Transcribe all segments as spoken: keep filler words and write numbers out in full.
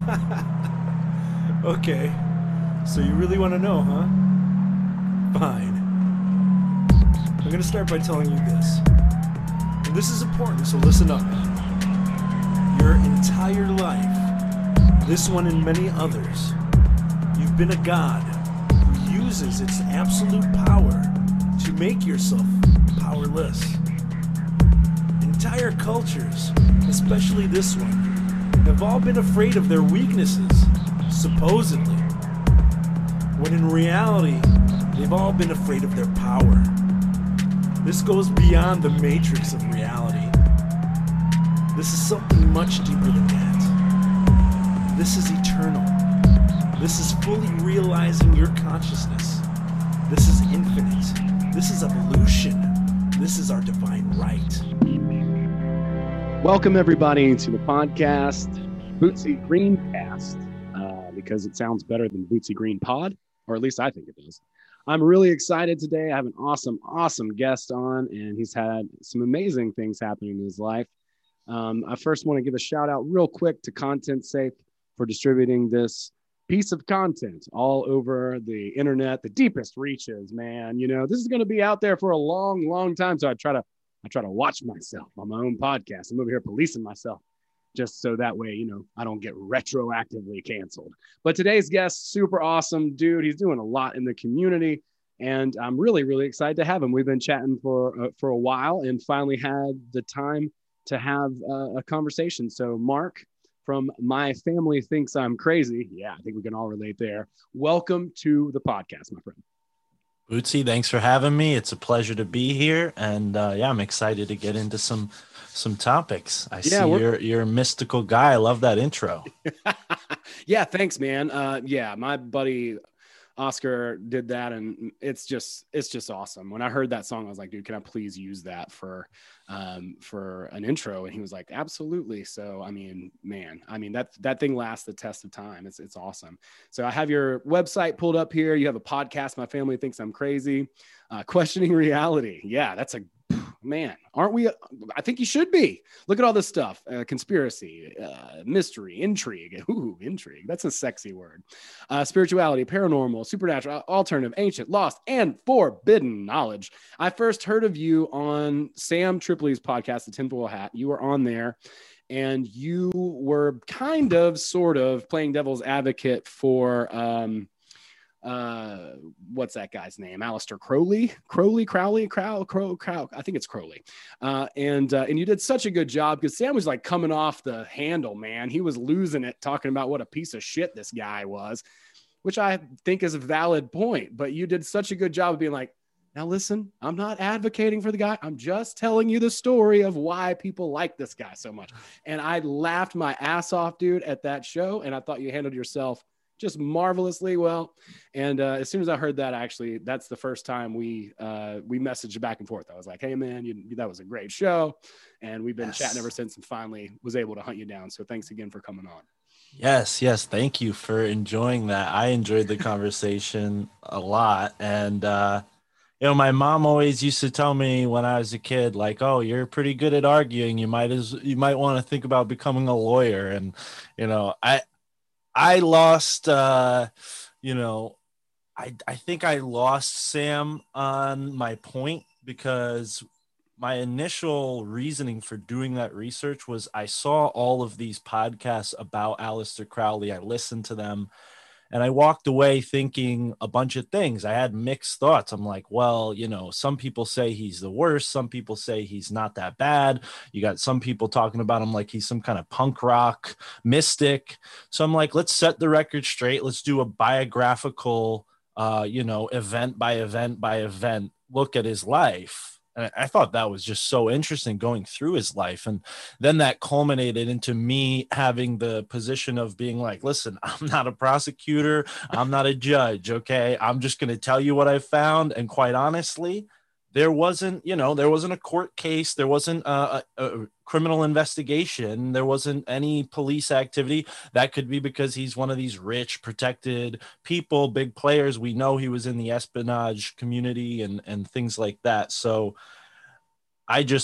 Okay, so you really want to know, huh? Fine. I'm gonna start by telling you this. And this is important, so listen up. Your entire life, this one and many others, you've been a god who uses its absolute power to make yourself powerless. Entire cultures, especially this one, have all been afraid of their weaknesses, supposedly, when in reality, they've all been afraid of their power. This goes beyond the matrix of reality. This is something much deeper than that. This is eternal. This is fully realizing your consciousness. This is infinite. This is evolution. This is our divine right. Welcome, everybody, to the podcast, Bootsy Greencast, uh, because it sounds better than Bootsy Green Pod, or at least I think it does. I'm really excited today. I have an awesome, awesome guest on, and he's had some amazing things happen in his life. Um, I first want to give a shout out real quick to Content Safe for distributing this piece of content all over the internet, the deepest reaches, man. You know, this is going to be out there for a long, long time. So I try to I try to watch myself on my own podcast. I'm over here policing myself just so that way, you know, I don't get retroactively canceled. But today's guest, super awesome dude. He's doing a lot in the community, and I'm really, really excited to have him. We've been chatting for uh, for a while and finally had the time to have uh, a conversation. So Mark from My Family Thinks I'm Crazy. Yeah, I think we can all relate there. Welcome to the podcast, my friend. Bootsy, thanks for having me. It's a pleasure to be here, and uh, yeah, I'm excited to get into some some topics. I Yeah, see we're- you're you're a mystical guy. I love that intro. Yeah, thanks, man. Uh, yeah, my buddy Oscar did that, and it's just it's just awesome. When I heard that song, I was like, dude, can I please use that for um for an intro? And he was like, absolutely. So I mean, man, I mean that that thing lasts the test of time. It's it's awesome. So I have your website pulled up here. You have a podcast, My Family Thinks I'm Crazy. Uh, questioning reality. Yeah, that's a man, aren't we? I think you should be. Look at all this stuff. Uh, conspiracy, uh, mystery, intrigue. Ooh, intrigue. That's a sexy word. Uh, spirituality, paranormal, supernatural, alternative, ancient, lost, and forbidden knowledge. I first heard of you on Sam Tripoli's podcast, The Tinfoil Hat. You were on there, and you were kind of, sort of playing devil's advocate for... Um, uh what's that guy's name? Aleister Crowley, Crowley, Crowley, Crow, Crow, Crow. I think it's Crowley. Uh, and uh, and you did such a good job because Sam was like coming off the handle, man. He was losing it, talking about what a piece of shit this guy was, which I think is a valid point. But you did such a good job of being like, now listen, I'm not advocating for the guy. I'm just telling you the story of why people like this guy so much. And I laughed my ass off, dude, at that show. And I thought you handled yourself just marvelously well. And uh, as soon as I heard that, actually, that's the first time we uh, we messaged back and forth. I was like, hey, man, you, that was a great show. And we've been Yes. chatting ever since and finally was able to hunt you down. So thanks again for coming on. Yes, yes. Thank you for enjoying that. I enjoyed the conversation a lot. And, uh, you know, my mom always used to tell me when I was a kid, like, oh, you're pretty good at arguing. You might as you might want to think about becoming a lawyer. And, you know, I, I lost, uh, you know, I, I think I lost Sam on my point because my initial reasoning for doing that research was I saw all of these podcasts about Aleister Crowley. I listened to them and I walked away thinking a bunch of things. I had mixed thoughts. I'm like, well, you know, some people say he's the worst. Some people say he's not that bad. You got some people talking about him like he's some kind of punk rock mystic. So I'm like, let's set the record straight. Let's do a biographical, uh, you know, event by event by event look at his life. And I thought that was just so interesting going through his life. And then that culminated into me having the position of being like, listen, I'm not a prosecutor. I'm not a judge. Okay. I'm just going to tell you what I found. And quite honestly, there wasn't, you know, there wasn't a court case. There wasn't a, a, a criminal investigation. There wasn't any police activity. That could be because he's one of these rich, protected people, big players. We know he was in the espionage community and, and things like that. So I just like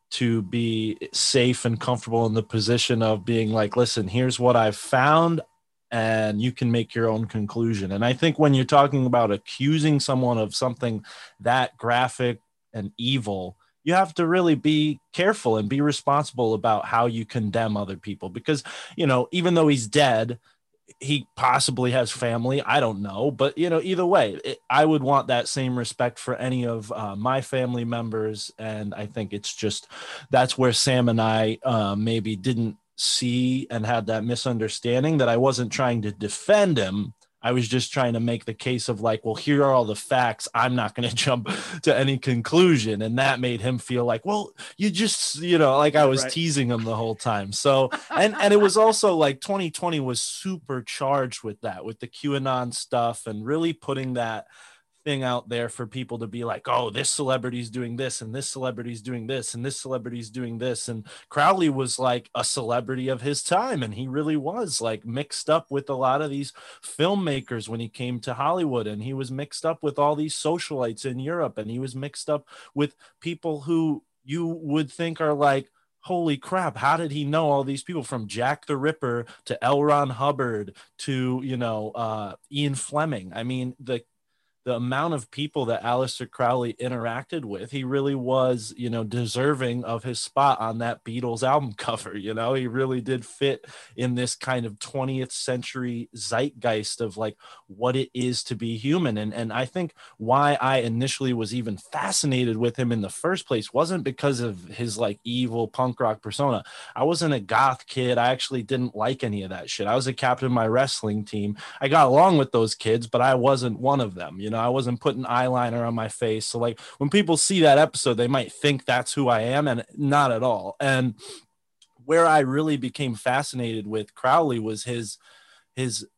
to be safe and comfortable in the position of being like, listen, here's what I've found, and you can make your own conclusion. And I think when you're talking about accusing someone of something that graphic and evil, you have to really be careful and be responsible about how you condemn other people, because, you know, even though he's dead, he possibly has family. I don't know. But, you know, either way, it, I would want that same respect for any of uh, my family members. And I think it's just, that's where Sam and I uh, maybe didn't see and had that misunderstanding, that I wasn't trying to defend him. I was just trying to make the case of like, well, here are all the facts. I'm not going to jump to any conclusion. And that made him feel like, well, you just, you know, like I was right. teasing him the whole time. So, and, and it was also like twenty twenty was super charged with that, with the QAnon stuff, and really putting that thing out there for people to be like, oh, this celebrity's doing this, and this celebrity's doing this, and this celebrity's doing this. And Crowley was like a celebrity of his time, and he really was like mixed up with a lot of these filmmakers when he came to Hollywood, and he was mixed up with all these socialites in Europe, and he was mixed up with people who you would think are like, holy crap, how did he know all these people, from Jack the Ripper to L. Ron Hubbard to, you know, uh, Ian Fleming. I mean, the the amount of people that Aleister Crowley interacted with, he really was, you know, deserving of his spot on that Beatles album cover. You know, he really did fit in this kind of twentieth century zeitgeist of like what it is to be human. And, and I think why I initially was even fascinated with him in the first place wasn't because of his like evil punk rock persona. I wasn't a goth kid. I actually didn't like any of that shit. I was a captain of my wrestling team. I got along with those kids, but I wasn't one of them. You know, I wasn't putting eyeliner on my face. So like when people see that episode, they might think that's who I am, and not at all. And where I really became fascinated with Crowley was his, his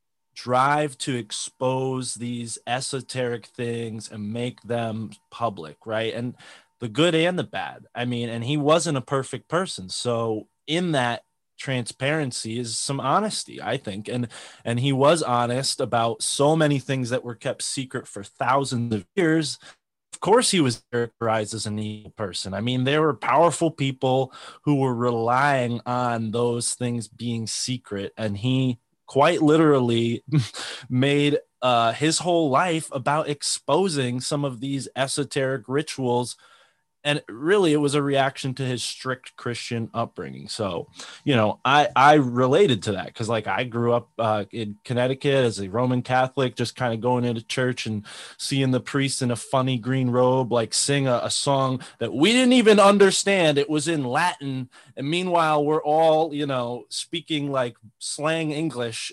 drive to expose these esoteric things and make them public. Right. And the good and the bad. I mean, and he wasn't a perfect person. So in that transparency is some honesty, I think, and and he was honest about so many things that were kept secret for thousands of years. Of course he was characterized as an evil person. I mean, there were powerful people who were relying on those things being secret, and he quite literally made uh his whole life about exposing some of these esoteric rituals. And really, it was a reaction to his strict Christian upbringing. So, you know, I, I related to that because, like, I grew up uh, in Connecticut as a Roman Catholic, just kind of going into church and seeing the priest in a funny green robe, like, sing a, a song that we didn't even understand. It was in Latin. And meanwhile, we're all, you know, speaking like slang English.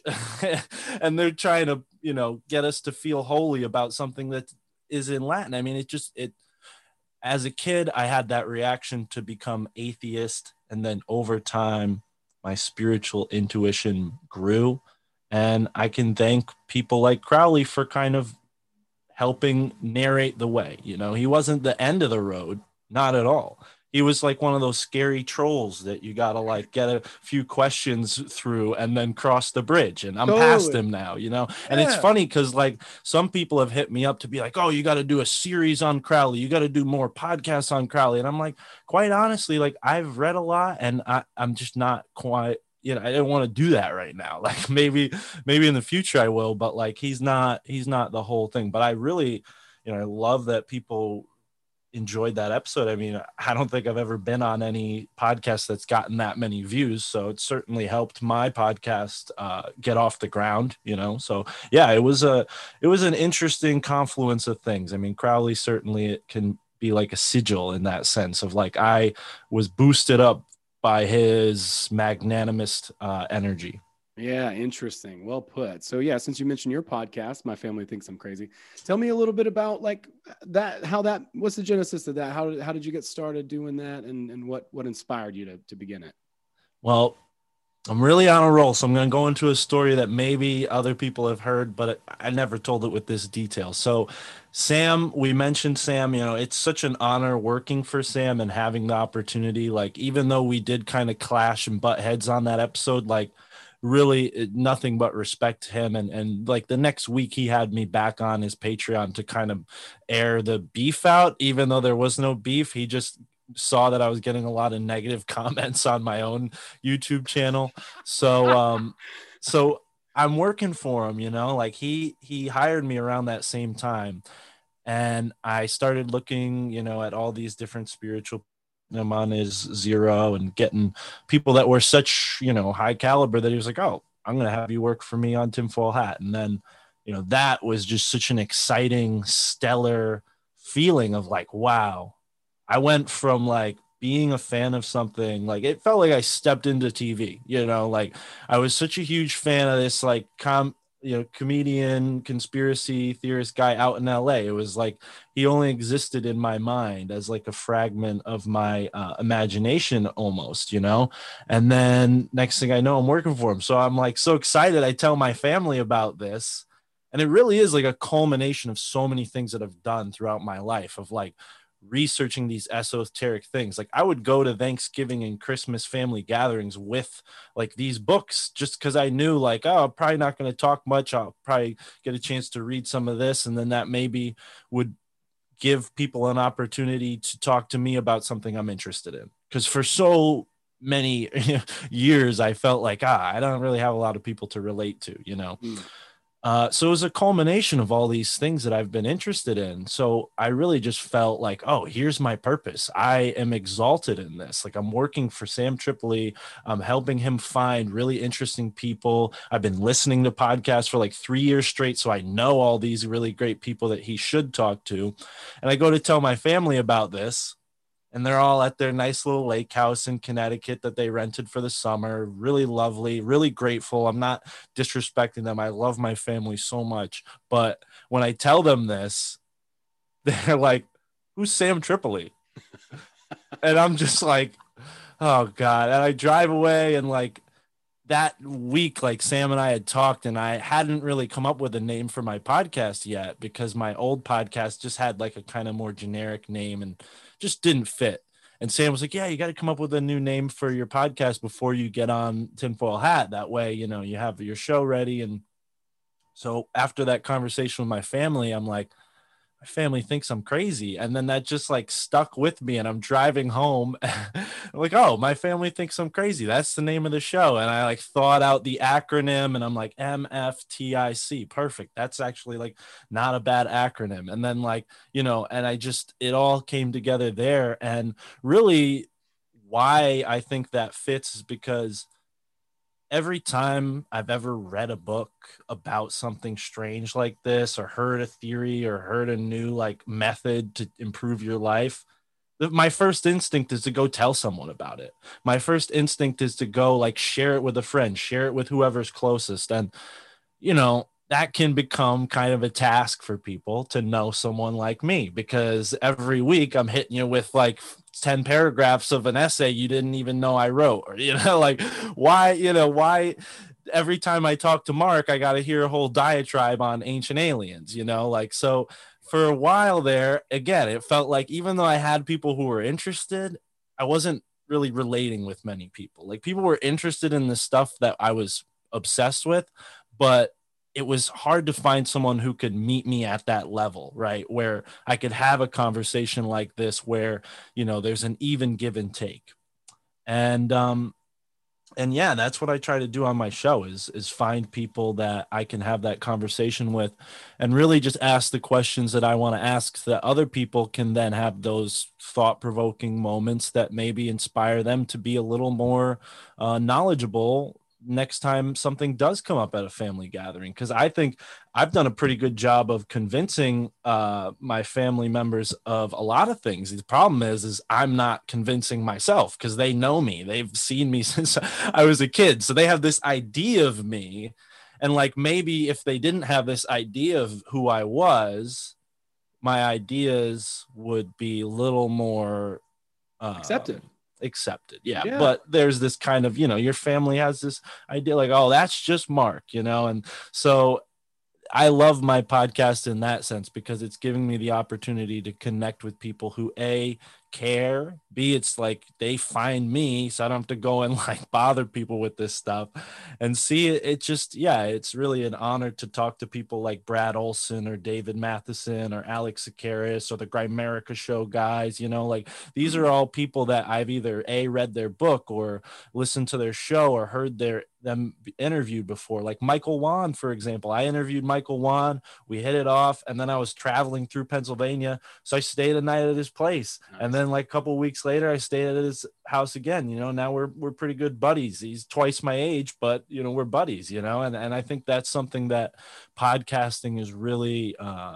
And they're trying to, you know, get us to feel holy about something that is in Latin. I mean, it just, it, as a kid, I had that reaction to become atheist. And then over time, my spiritual intuition grew. And I can thank people like Crowley for kind of helping narrate the way. You know, he wasn't the end of the road, not at all. He was like one of those scary trolls that you got to like get a few questions through and then cross the bridge. And I'm totally past him now, you know? And yeah. It's funny because like some people have hit me up to be like, oh, you got to do a series on Crowley. You got to do more podcasts on Crowley. And I'm like, quite honestly, like I've read a lot and I, I'm just not quite, you know, I don't want to do that right now. Like maybe, maybe in the future I will, but like, he's not, he's not the whole thing. But I really, you know, I love that people enjoyed that episode. I mean, I don't think I've ever been on any podcast that's gotten that many views. So it certainly helped my podcast uh, get off the ground, you know? So yeah, it was a, it was an interesting confluence of things. I mean, Crowley certainly it can be like a sigil in that sense of like, I was boosted up by his magnanimous uh, energy. Yeah, interesting. Well put. So yeah, since you mentioned your podcast, My Family Thinks I'm Crazy. Tell me a little bit about like that, how that, what's the genesis of that? How did, how did you get started doing that? And, and what, what inspired you to, to begin it? Well, I'm really on a roll. So I'm going to go into a story that maybe other people have heard, but I never told it with this detail. So Sam, we mentioned Sam, you know, it's such an honor working for Sam and having the opportunity, like, even though we did kind of clash and butt heads on that episode, like, really nothing but respect to him. And, and like the next week he had me back on his Patreon to kind of air the beef out, even though there was no beef. He just saw that I was getting a lot of negative comments on my own YouTube channel. So, um, so I'm working for him, you know, like he, he hired me around that same time. And I started looking, you know, at all these different spiritual, I'm on his Zero and getting people that were such, you know, high caliber that he was like, oh, I'm going to have you work for me on Tinfoil Hat. And then, you know, that was just such an exciting, stellar feeling of like, wow, I went from like being a fan of something, like it felt like I stepped into T V, you know, like I was such a huge fan of this, like, com, you know, comedian, conspiracy theorist guy out in L A. It was like he only existed in my mind as like a fragment of my uh, imagination almost, you know. And then next thing I know, I'm working for him. So I'm like so excited. I tell my family about this. And it really is like a culmination of so many things that I've done throughout my life of like researching these esoteric things. Like I would go to Thanksgiving and Christmas family gatherings with like these books just because I knew like, oh, I'm probably not going to talk much. I'll probably get a chance to read some of this. And then that maybe would give people an opportunity to talk to me about something I'm interested in. Because for so many years, I felt like, ah, I don't really have a lot of people to relate to, you know? Mm. Uh, so it was a culmination of all these things that I've been interested in. So I really just felt like, oh, here's my purpose. I am exalted in this. Like I'm working for Sam Tripoli. I'm helping him find really interesting people. I've been listening to podcasts for like three years straight. So I know all these really great people that he should talk to. And I go to tell my family about this. And they're all at their nice little lake house in Connecticut that they rented for the summer. Really lovely, really grateful. I'm not disrespecting them. I love my family so much. But when I tell them this, they're like, who's Sam Tripoli? And I'm just like, oh God. And I drive away and like that week, like Sam and I had talked and I hadn't really come up with a name for my podcast yet because my old podcast just had like a kind of more generic name and just didn't fit. And Sam was like, yeah, you got to come up with a new name for your podcast before you get on Tinfoil Hat. That way, you know, you have your show ready. And so after that conversation with my family, I'm like, my family thinks I'm crazy. And then that just like stuck with me. And I'm driving home. I'm like, oh, my family thinks I'm crazy. That's the name of the show. And I like thought out the acronym and I'm like M F T I C. Perfect. That's actually like not a bad acronym. And then like, you know, and I just, it all came together there. And really why I think that fits is because every time I've ever read a book about something strange like this or heard a theory or heard a new like method to improve your life, my first instinct is to go tell someone about it. My first instinct is to go like share it with a friend, share it with whoever's closest. And, you know, that can become kind of a task for people to know someone like me because every week I'm hitting you with like ten paragraphs of an essay you didn't even know I wrote, or, you know, like why, you know, why every time I talk to Mark, I got to hear a whole diatribe on ancient aliens, you know, like, so for a while there, again, it felt like even though I had people who were interested, I wasn't really relating with many people. Like people were interested in the stuff that I was obsessed with, but it was hard to find someone who could meet me at that level, right? Where I could have a conversation like this, where, you know, there's an even give and take. And, um, and yeah, that's what I try to do on my show is, is find people that I can have that conversation with and really just ask the questions that I want to ask so that other people can then have those thought-provoking moments that maybe inspire them to be a little more uh, knowledgeable next time something does come up at a family gathering. Because I think I've done a pretty good job of convincing uh, my family members of a lot of things. The problem is, is I'm not convincing myself because they know me. They've seen me since I was a kid. So they have this idea of me. And like, maybe if they didn't have this idea of who I was, my ideas would be a little more uh, accepted. accepted yeah. yeah But there's this kind of, you know, your family has this idea like, oh, that's just Mark, you know. And so I love my podcast in that sense because it's giving me the opportunity to connect with people who a care. B, it's like they find me so I don't have to go and like bother people with this stuff. And C, it, it just, yeah, it's really an honor to talk to people like Brad Olson or David Matheson or Alex Sakaris or the Grimerica Show guys. You know, like these are all people that I've either A, read their book or listened to their show or heard their them interviewed before. Like Michael Wan, for example. I interviewed Michael Wan. We hit it off, and then I was traveling through Pennsylvania, so I stayed a night at his place. Nice. And then like a couple of weeks later, I stayed at his house again. You know, now we're we're pretty good buddies. He's twice my age, but you know, we're buddies. You know, and and I think that's something that podcasting is really uh,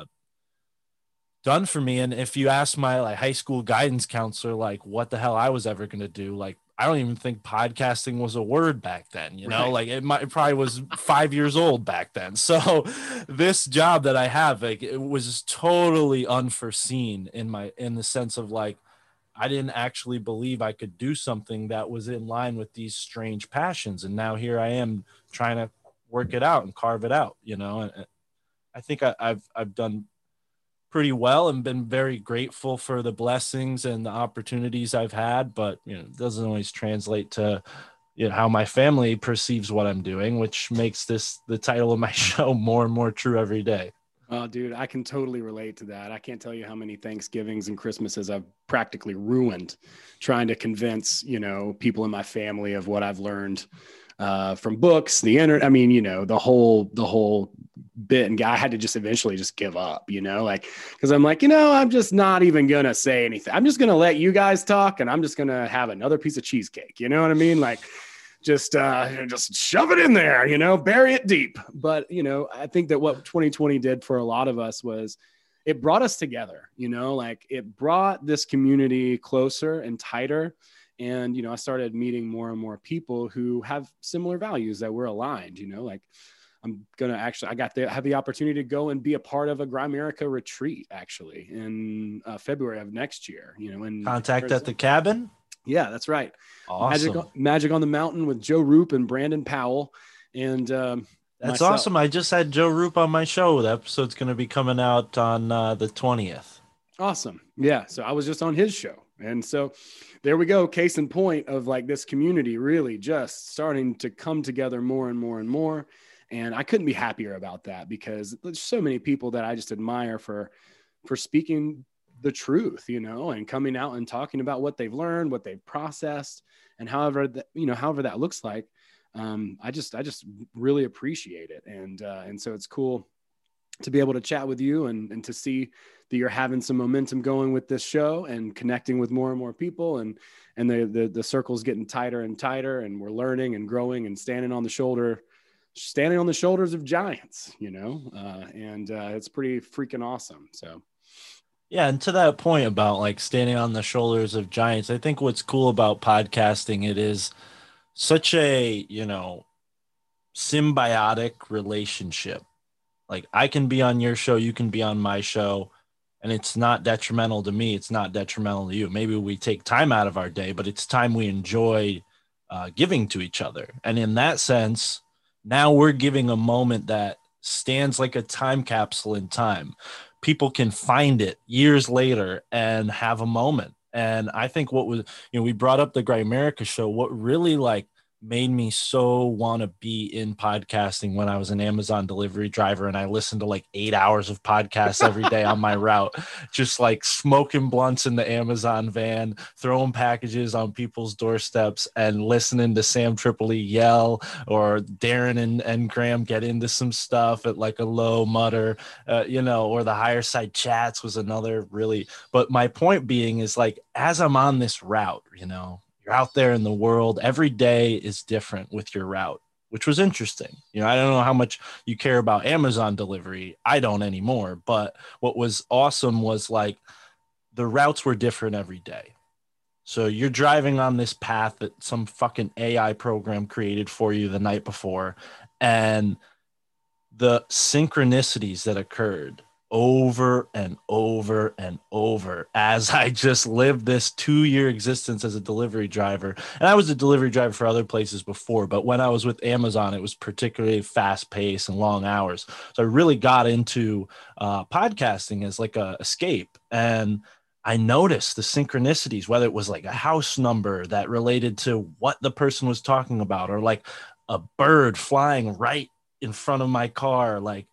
done for me. And if you ask my like high school guidance counselor, like what the hell I was ever going to do, like I don't even think podcasting was a word back then, you know, right. like it, might, it probably was five years old back then. So this job that I have, like it was totally unforeseen in my, in the sense of like, I didn't actually believe I could do something that was in line with these strange passions. And now here I am trying to work it out and carve it out, you know, and I think I, I've, I've done pretty well and been very grateful for the blessings and the opportunities I've had, but you know, it doesn't always translate to, you know, how my family perceives what I'm doing, which makes this the title of my show more and more true every day. Oh, dude, I can totally relate to that. I can't tell you how many Thanksgivings and Christmases I've practically ruined trying to convince, you know, people in my family of what I've learned uh, from books, the internet. I mean, you know, the whole, the whole bit, and I had to just eventually just give up, you know, like, cause I'm like, you know, I'm just not even going to say anything. I'm just going to let you guys talk, and I'm just going to have another piece of cheesecake. You know what I mean? Like just, uh, just shove it in there, you know, bury it deep. But, you know, I think that what twenty twenty did for a lot of us was it brought us together, you know, like it brought this community closer and tighter. And, you know, I started meeting more and more people who have similar values that we're aligned, you know, like I'm going to actually, I got to have the opportunity to go and be a part of a Grimerica retreat actually in uh, February of next year, you know, in Contact Arizona. at the Cabin. Yeah, that's right. Awesome. Magic, Magic on the Mountain with Joe Roop and Brandon Powell. And um, that's myself. Awesome. I just had Joe Roop on my show. The episode's going to be coming out on uh, the twentieth. Awesome. Yeah. So I was just on his show. And so there we go. Case in point of like this community really just starting to come together more and more and more. And I couldn't be happier about that, because there's so many people that I just admire for, for speaking the truth, you know, and coming out and talking about what they've learned, what they've processed, and however that, you know, however that looks like. Um, I just, I just really appreciate it. And, uh, and so it's cool to be able to chat with you and, and to see that you're having some momentum going with this show and connecting with more and more people, and, and the, the, the circle's getting tighter and tighter, and we're learning and growing and standing on the shoulder, standing on the shoulders of giants, you know, uh, and uh, it's pretty freaking awesome. So. Yeah. And to that point about like standing on the shoulders of giants, I think what's cool about podcasting, it is such a, you know, symbiotic relationship. Like I can be on your show, you can be on my show, and it's not detrimental to me. It's not detrimental to you. Maybe we take time out of our day, but it's time we enjoy uh, giving to each other. And in that sense, now we're giving a moment that stands like a time capsule in time. People can find it years later and have a moment. And I think what was, you know, we brought up the Grimerica show. What really like made me so want to be in podcasting when I was an Amazon delivery driver, and I listened to like eight hours of podcasts every day on my route, just like smoking blunts in the Amazon van, throwing packages on people's doorsteps, and listening to Sam Tripoli yell, or Darren and, and Graham get into some stuff at like a low mutter, uh, you know, or the Higher Side Chats was another really, but my point being is like, as I'm on this route, you know, you're out there in the world, every day is different with your route, which was interesting. You know, I don't know how much you care about Amazon delivery. I don't anymore. But what was awesome was like the routes were different every day. So you're driving on this path that some fucking A I program created for you the night before, and the synchronicities that occurred over and over and over as I just lived this two-year existence as a delivery driver. And I was a delivery driver for other places before, but when I was with Amazon, it was particularly fast-paced and long hours. So I really got into uh, podcasting as like a escape. And I noticed the synchronicities, whether it was like a house number that related to what the person was talking about, or like a bird flying right in front of my car, like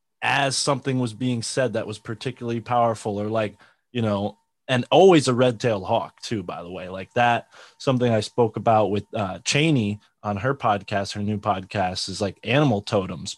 as something was being said that was particularly powerful, or like, you know, and always a red-tailed hawk too, by the way, like that. Something I spoke about with uh, Cheney on her podcast, her new podcast, is like animal totems.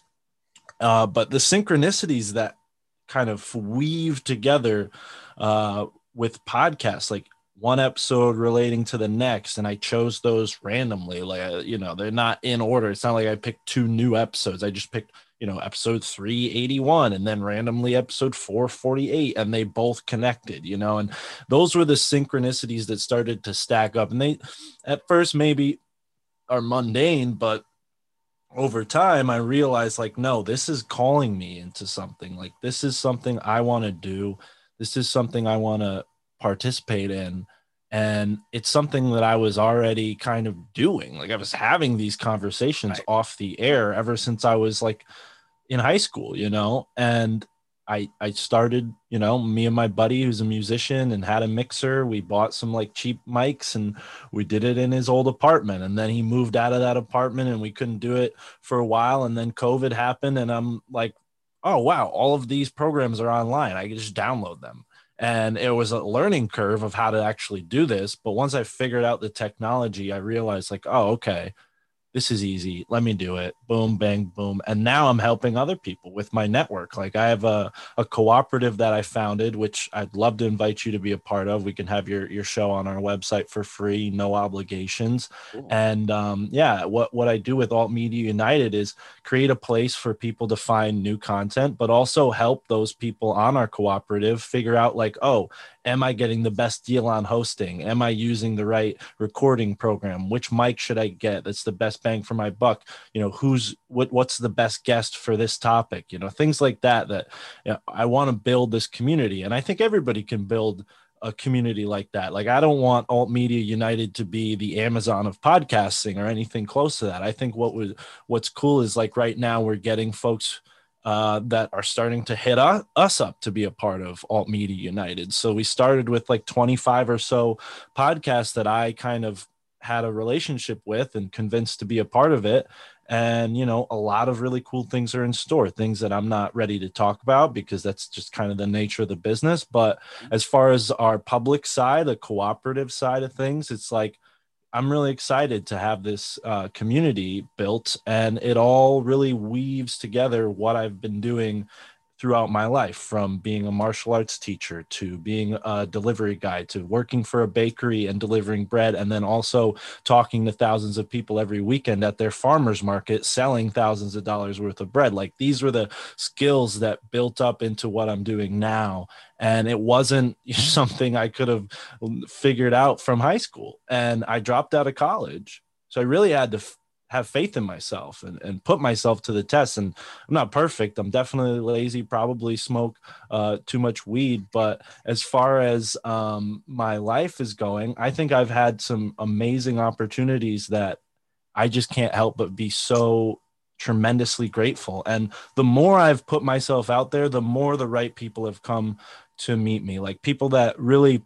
Uh, but the synchronicities that kind of weave together uh, with podcasts, like one episode relating to the next, and I chose those randomly. Like, uh, you know, they're not in order. It's not like I picked two new episodes. I just picked, you know, episode three eighty-one and then randomly episode four forty-eight, and they both connected, you know, and those were the synchronicities that started to stack up. And they, at first, maybe are mundane, but over time, I realized, like, no, this is calling me into something. Like, this is something I want to do. This is something I want to participate in. And it's something that I was already kind of doing. Like, I was having these conversations Right. off the air ever since I was like in high school, you know, and I I started, you know, me and my buddy who's a musician and had a mixer. We bought some like cheap mics and we did it in his old apartment. And then he moved out of that apartment and we couldn't do it for a while. And then COVID happened and I'm like, oh, wow, all of these programs are online. I can just download them. And it was a learning curve of how to actually do this. But once I figured out the technology, I realized like, oh, okay, this is easy. Let me do it. Boom, bang, boom. And now I'm helping other people with my network. Like I have a, a cooperative that I founded, which I'd love to invite you to be a part of. We can have your, your show on our website for free, no obligations. Cool. And um, yeah, what, what I do with Alt Media United is create a place for people to find new content, but also help those people on our cooperative figure out like, oh, am I getting the best deal on hosting? Am I using the right recording program? Which mic should I get that's the best bang for my buck? You know, who's what what's the best guest for this topic? You know, things like that that you know, I want to build this community. And I think everybody can build a community like that. Like I don't want Alt Media United to be the Amazon of podcasting or anything close to that. I think what was what's cool is like right now we're getting folks Uh, that are starting to hit us, us up to be a part of Alt Media United. So we started with like twenty-five or so podcasts that I kind of had a relationship with and convinced to be a part of it. And, you know, a lot of really cool things are in store, things that I'm not ready to talk about because that's just kind of the nature of the business. But as far as our public side, the cooperative side of things, it's like, I'm really excited to have this uh, community built, and it all really weaves together what I've been doing throughout my life, from being a martial arts teacher to being a delivery guy to working for a bakery and delivering bread, and then also talking to thousands of people every weekend at their farmers market selling thousands of dollars worth of bread. Like these were the skills that built up into what I'm doing now. And it wasn't something I could have figured out from high school. And I dropped out of college. So I really had to f- have faith in myself and, and put myself to the test. And I'm not perfect. I'm definitely lazy, probably smoke uh, too much weed. But as far as um, my life is going, I think I've had some amazing opportunities that I just can't help but be so tremendously grateful. And the more I've put myself out there, the more the right people have come to meet me, like people that really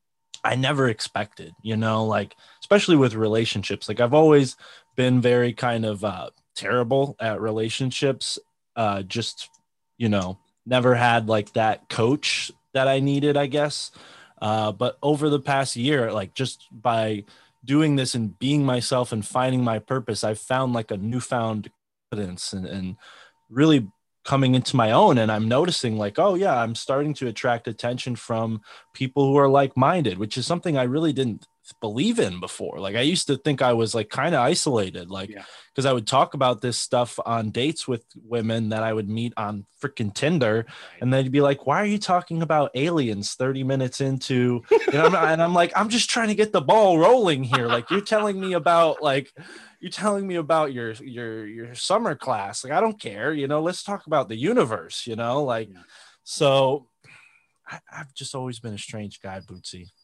I never expected, you know, like especially with relationships. Like I've always been very kind of uh, terrible at relationships. Uh, just, you know, never had like that coach that I needed, I guess. Uh, but over the past year, like just by doing this and being myself and finding my purpose, I've found like a newfound confidence and, and really coming into my own. And I'm noticing like, oh yeah, I'm starting to attract attention from people who are like-minded, which is something I really didn't believe in before. Like I used to think I was like kind of isolated, like because yeah. I would talk about this stuff on dates with women that I would meet on freaking Tinder, and they'd be like, why are you talking about aliens thirty minutes into, you know, and I'm like, I'm just trying to get the ball rolling here. Like you're telling me about like you're telling me about your your your summer class. Like I don't care, you know, let's talk about the universe, you know, like yeah. So I, I've just always been a strange guy, Bootsy.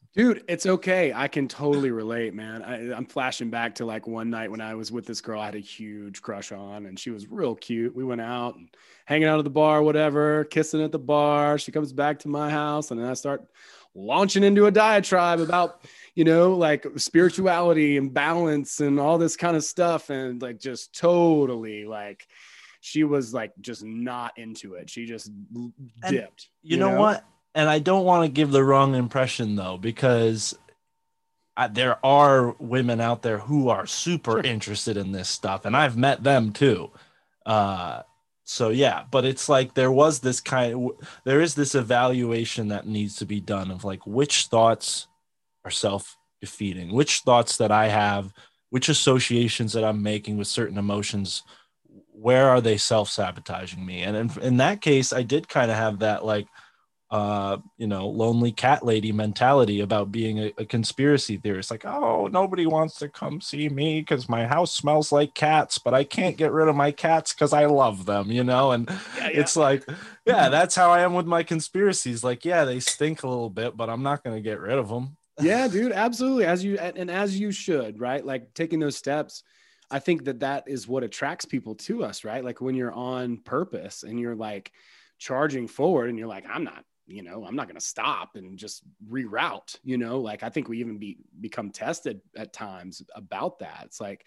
Dude, it's okay. I can totally relate, man. I, I'm flashing back to like one night when I was with this girl I had a huge crush on, and she was real cute. We went out and hanging out at the bar, whatever, kissing at the bar. She comes back to my house, and then I start launching into a diatribe about, you know, like spirituality and balance and all this kind of stuff. And like, just totally like, she was like, just not into it. She just dipped. And you, you know, know what? And I don't want to give the wrong impression, though, because I, there are women out there who are super sure. interested in this stuff. And I've met them, too. Uh, so, yeah, but it's like there was this kind of, there is this evaluation that needs to be done of like which thoughts are self-defeating, which thoughts that I have, which associations that I'm making with certain emotions, where are they self-sabotaging me? And in, in that case, I did kind of have that like, uh, you know, lonely cat lady mentality about being a, a conspiracy theorist. Like, oh, nobody wants to come see me because my house smells like cats, but I can't get rid of my cats because I love them, you know? And yeah, yeah. it's like, yeah, that's how I am with my conspiracies. Like, yeah, they stink a little bit, but I'm not going to get rid of them. Yeah, dude, absolutely. As you, and as you should, right? Like taking those steps. I think that that is what attracts people to us, right? Like when you're on purpose and you're like charging forward and you're like, I'm not, you know, I'm not going to stop and just reroute, you know, like I think we even be, become tested at times about that. It's like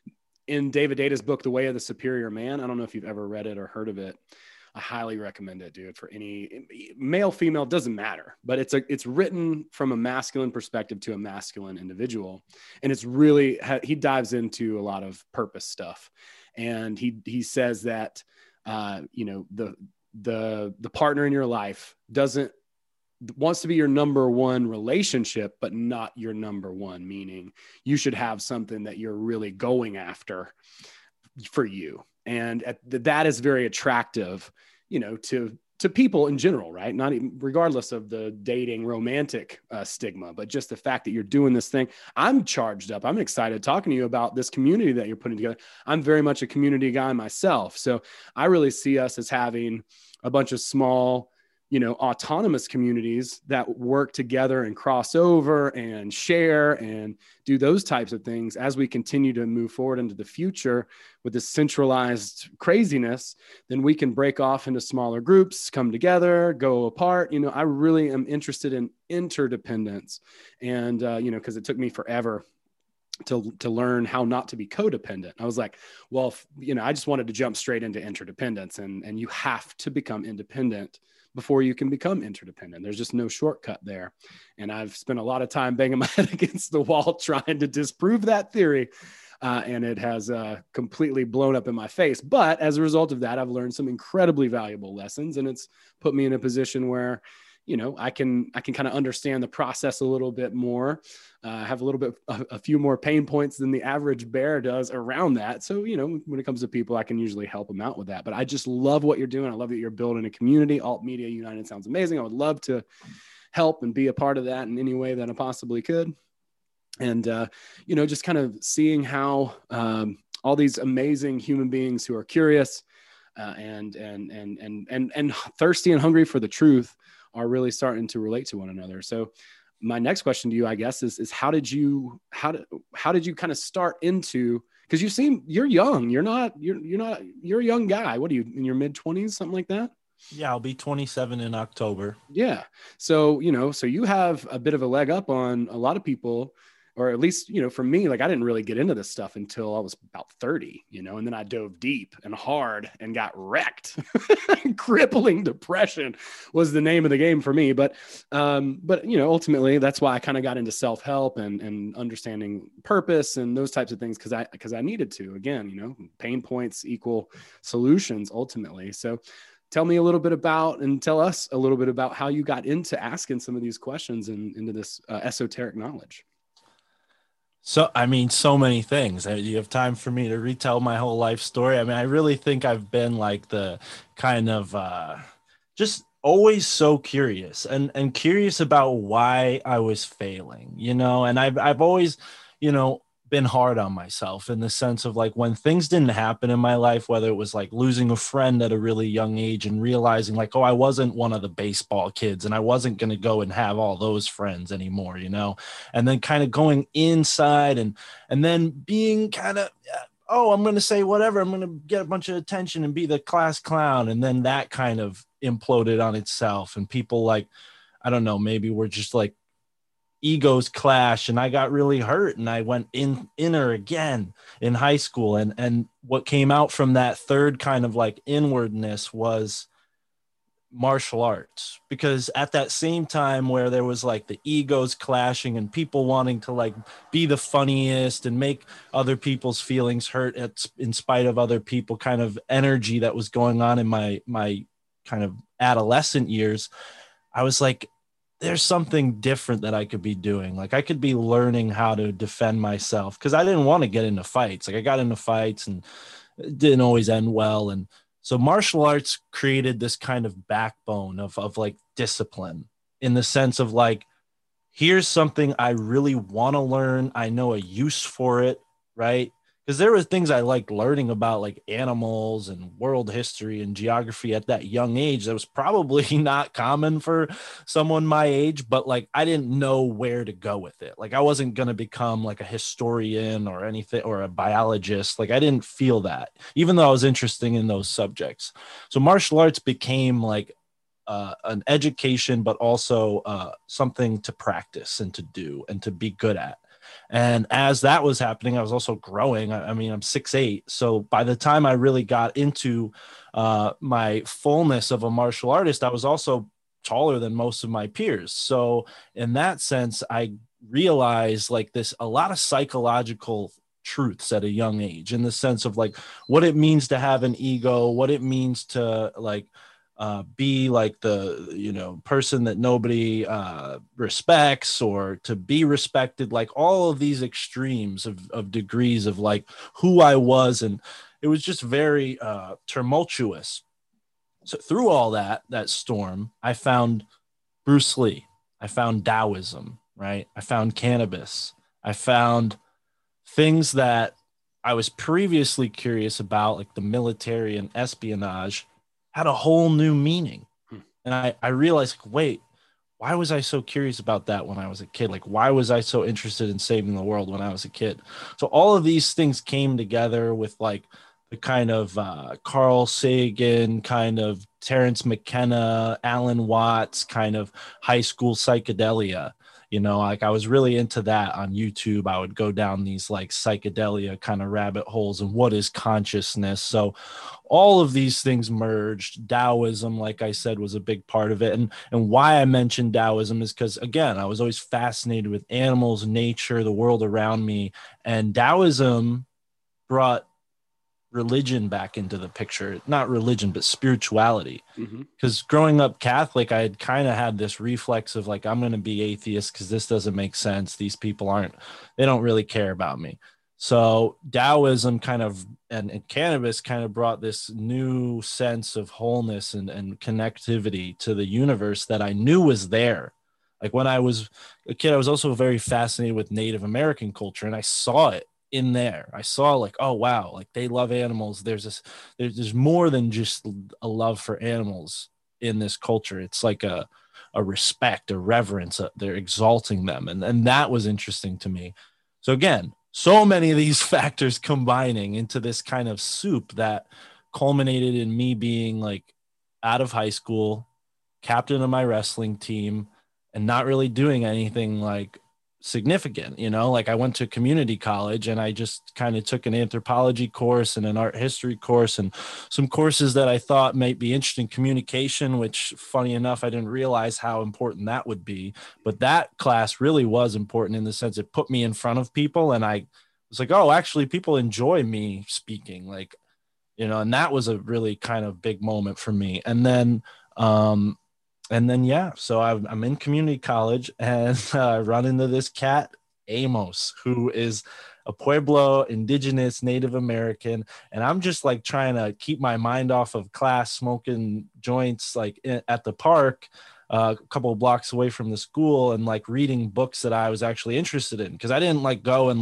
in David Data's book, The Way of the Superior Man. I don't know if you've ever read it or heard of it. I highly recommend it, dude, for any male, female, doesn't matter, but it's a, it's written from a masculine perspective to a masculine individual. And it's really, he dives into a lot of purpose stuff. And he, he says that, uh, you know, the, the, the partner in your life doesn't wants to be your number one relationship, but not your number one, meaning you should have something that you're really going after for you. And at, that is very attractive, you know, to, to people in general, right? Not even regardless of the dating romantic uh, stigma, but just the fact that you're doing this thing. I'm charged up. I'm excited talking to you about this community that you're putting together. I'm very much a community guy myself. So I really see us as having a bunch of small, you know, autonomous communities that work together and cross over and share and do those types of things as we continue to move forward into the future with this centralized craziness. Then we can break off into smaller groups, come together, go apart. You know, I really am interested in interdependence. And, uh, you know, because it took me forever to, to learn how not to be codependent. I was like, well, if, you know, I just wanted to jump straight into interdependence, and, and you have to become independent before you can become interdependent. There's just no shortcut there. And I've spent a lot of time banging my head against the wall trying to disprove that theory. Uh, and it has uh, completely blown up in my face. But as a result of that, I've learned some incredibly valuable lessons, and it's put me in a position where, you know, I can, I can kind of understand the process a little bit more. Uh, have a little bit, a, a few more pain points than the average bear does around that. So, you know, when it comes to people, I can usually help them out with that. But I just love what you're doing. I love that you're building a community. Alt Media United sounds amazing. I would love to help and be a part of that in any way that I possibly could. And, uh, you know, just kind of seeing how um, all these amazing human beings who are curious uh, and, and, and, and, and, and thirsty and hungry for the truth are really starting to relate to one another. So my next question to you, I guess, is, is how did you, how did, how did you kind of start into, because you seem, you're young, you're not, you're, you're not, you're a young guy. What are you, in your mid twenties, something like that? Yeah, I'll be twenty-seven in October. Yeah. So, you know, so you have a bit of a leg up on a lot of people, or at least, you know, for me, like I didn't really get into this stuff until I was about thirty, you know, and then I dove deep and hard and got wrecked. Crippling depression was the name of the game for me. But, um, but, you know, ultimately that's why I kind of got into self-help and, and understanding purpose and those types of things. Cause I, cause I needed to, again, you know, pain points equal solutions ultimately. So tell me a little bit about, and tell us a little bit about how you got into asking some of these questions and into this uh, esoteric knowledge. So, I mean, so many things. Do you have time for me to retell my whole life story? I mean, I really think I've been like the kind of uh, just always so curious and, and curious about why I was failing, you know, and I've, I've always, you know, been hard on myself in the sense of like when things didn't happen in my life, whether it was like losing a friend at a really young age and realizing like, oh, I wasn't one of the baseball kids and I wasn't going to go and have all those friends anymore, you know, and then kind of going inside and, and then being kind of, oh, I'm going to say whatever. I'm going to get a bunch of attention and be the class clown. And then that kind of imploded on itself. And people like, I don't know, maybe we're just like, egos clash and I got really hurt and I went in inner again in high school. And, and what came out from that third kind of like inwardness was martial arts, because at that same time where there was like the egos clashing and people wanting to like be the funniest and make other people's feelings hurt at, in spite of other people kind of energy that was going on in my, my kind of adolescent years, I was like, there's something different that I could be doing. Like I could be learning how to defend myself because I didn't want to get into fights. Like I got into fights and it didn't always end well. And so martial arts created this kind of backbone of, of like discipline in the sense of like, here's something I really want to learn. I know a use for it, right? Because there were things I liked learning about, like animals and world history and geography at that young age. That was probably not common for someone my age, but like I didn't know where to go with it. Like I wasn't going to become like a historian or anything or a biologist. Like I didn't feel that, even though I was interested in those subjects. So martial arts became like uh, an education, but also uh, something to practice and to do and to be good at. And as that was happening, I was also growing. I, I mean, I'm six eight. So by the time I really got into uh, my fullness of a martial artist, I was also taller than most of my peers. So in that sense, I realized like this, a lot of psychological truths at a young age in the sense of like what it means to have an ego, what it means to like, Uh, be like the, you know, person that nobody uh, respects or to be respected, like all of these extremes of, of degrees of like who I was. And it was just very uh, tumultuous. So through all that, that storm, I found Bruce Lee. I found Taoism, right? I found cannabis. I found things that I was previously curious about, like the military and espionage, had a whole new meaning. And I, I realized, wait, why was I so curious about that when I was a kid? Like, why was I so interested in saving the world when I was a kid? So all of these things came together with like the kind of uh, Carl Sagan, kind of Terrence McKenna, Alan Watts, kind of high school psychedelia. You know, like I was really into that on YouTube. I would go down these like psychedelia kind of rabbit holes and what is consciousness. So all of these things merged. Taoism, like I said, was a big part of it. And, and why I mentioned Taoism is because, again, I was always fascinated with animals, nature, the world around me. And Taoism brought religion back into the picture. Not religion, but spirituality. Because mm-hmm. growing up Catholic, I had kind of had this reflex of like, I'm going to be atheist because this doesn't make sense. These people aren't, they don't really care about me. So Taoism kind of, and, and cannabis kind of brought this new sense of wholeness and, and connectivity to the universe that I knew was there. Like when I was a kid, I was also very fascinated with Native American culture, and I saw it in there. I saw like, oh wow, like they love animals. There's this, there's, there's more than just a love for animals in this culture. It's like a, a respect, a reverence. A, they're exalting them. And, and that was interesting to me. So again, so many of these factors combining into this kind of soup that culminated in me being like out of high school, captain of my wrestling team, and not really doing anything like significant, you know, like I went to community college and I just kind of took an anthropology course and an art history course and some courses that I thought might be interesting, communication, which funny enough, I didn't realize how important that would be. But that class really was important in the sense it put me in front of people. And I was like, oh, actually people enjoy me speaking, like, you know, and that was a really kind of big moment for me. And then, um, And then, yeah, so I'm in community college and I uh, run into this cat, Amos, who is a Pueblo, indigenous, Native American. And I'm just like trying to keep my mind off of class, smoking joints like in, at the park, uh, a couple of blocks away from the school, and like reading books that I was actually interested in. Because I didn't like go and like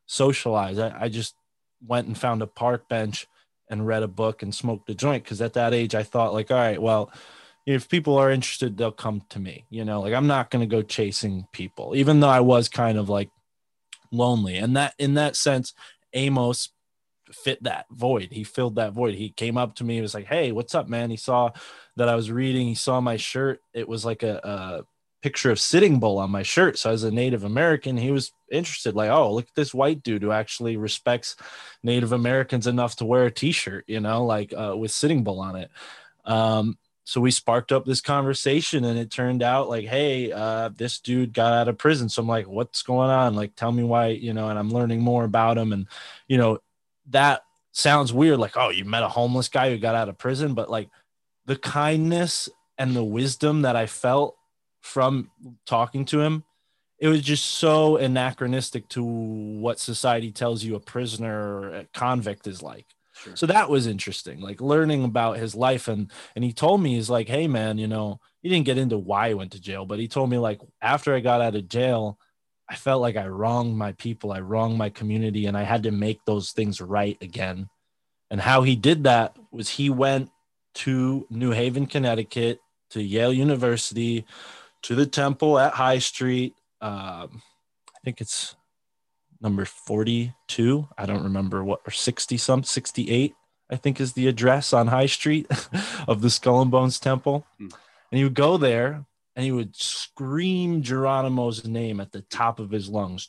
socialize. I, I just went and found a park bench and read a book and smoked a joint. Cause at that age I thought like, all right, well, if people are interested, they'll come to me, you know, like I'm not going to go chasing people, even though I was kind of like lonely. And that, in that sense, Amos fit that void. He filled that void. He came up to me. He was like, hey, what's up, man? He saw that I was reading. He saw my shirt. It was like a, a picture of Sitting Bull on my shirt. So as a Native American, he was interested, like, oh, look at this white dude who actually respects Native Americans enough to wear a t-shirt, you know, like uh, with Sitting Bull on it. Um, so we sparked up this conversation, and it turned out like, hey, uh, this dude got out of prison. So I'm like, what's going on? Like, tell me why, you know, and I'm learning more about him. And, you know, that sounds weird. Like, oh, you met a homeless guy who got out of prison, but like the kindness and the wisdom that I felt from talking to him, it was just so anachronistic to what society tells you a prisoner or a convict is like. Sure. So that was interesting, like learning about his life. And, and he told me, he's like, hey man, you know, he didn't get into why he went to jail, but he told me like, after I got out of jail, I felt like I wronged my people. I wronged my community, and I had to make those things right again. And how he did that was he went to New Haven, Connecticut, to Yale University, to the temple at High Street. Um, I think it's number forty-two. I don't remember what, or sixty some, sixty-eight, I think is the address on High Street of the Skull and Bones Temple. Hmm. And he would go there and he would scream Geronimo's name at the top of his lungs,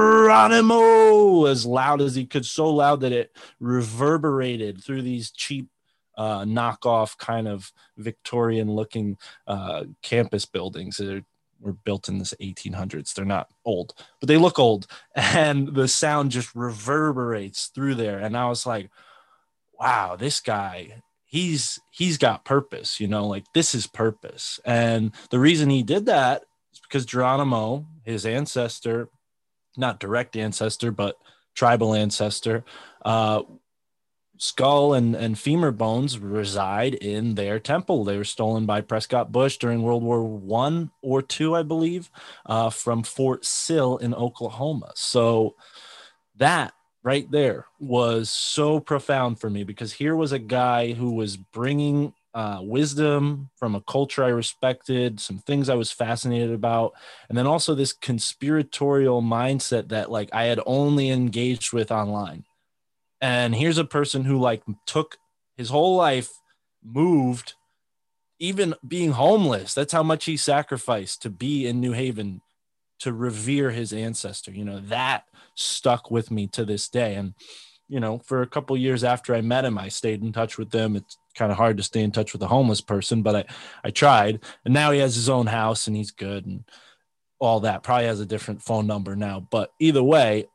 Geronimo, as loud as he could, so loud that it reverberated through these cheap uh, knockoff kind of Victorian looking uh, campus buildings that are, were built in this eighteen hundreds. They're not old, but they look old. And the sound just reverberates through there. And I was like, wow, this guy, he's, he's got purpose, you know, like this is purpose. And the reason he did that is because Geronimo, his ancestor, not direct ancestor, but tribal ancestor, uh, skull and, and femur bones reside in their temple. They were stolen by Prescott Bush during World War One or two, I believe, uh, from Fort Sill in Oklahoma. So that right there was so profound for me, because here was a guy who was bringing uh, wisdom from a culture I respected, some things I was fascinated about, and then also this conspiratorial mindset that like I had only engaged with online. And here's a person who like took his whole life, moved, even being homeless. That's how much he sacrificed to be in New Haven, to revere his ancestor. You know, that stuck with me to this day. And, you know, for a couple years after I met him, I stayed in touch with them. It's kind of hard to stay in touch with a homeless person, but I, I tried. And now he has his own house and he's good and all that. Probably has a different phone number now. But either way,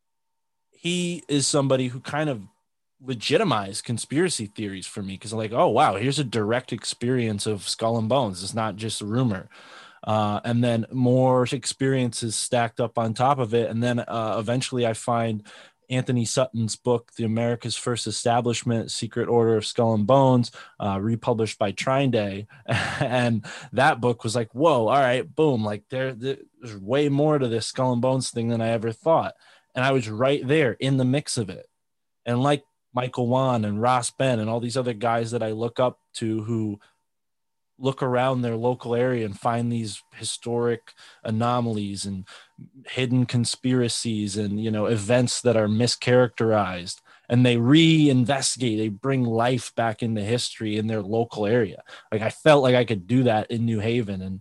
he is somebody who kind of legitimized conspiracy theories for me, because I'm like, oh, wow, here's a direct experience of Skull and Bones. It's not just a rumor. Uh, and then more experiences stacked up on top of it. And then uh, eventually I find Anthony Sutton's book, The America's First Establishment, Secret Order of Skull and Bones, uh, republished by Trine Day. And that book was like, whoa, all right, boom. Like there, there's way more to this Skull and Bones thing than I ever thought. And I was right there in the mix of it. And like Michael Wan and Ross Ben and all these other guys that I look up to, who look around their local area and find these historic anomalies and hidden conspiracies and, you know, events that are mischaracterized, and they re-investigate, they bring life back into history in their local area. Like I felt like I could do that in New Haven, and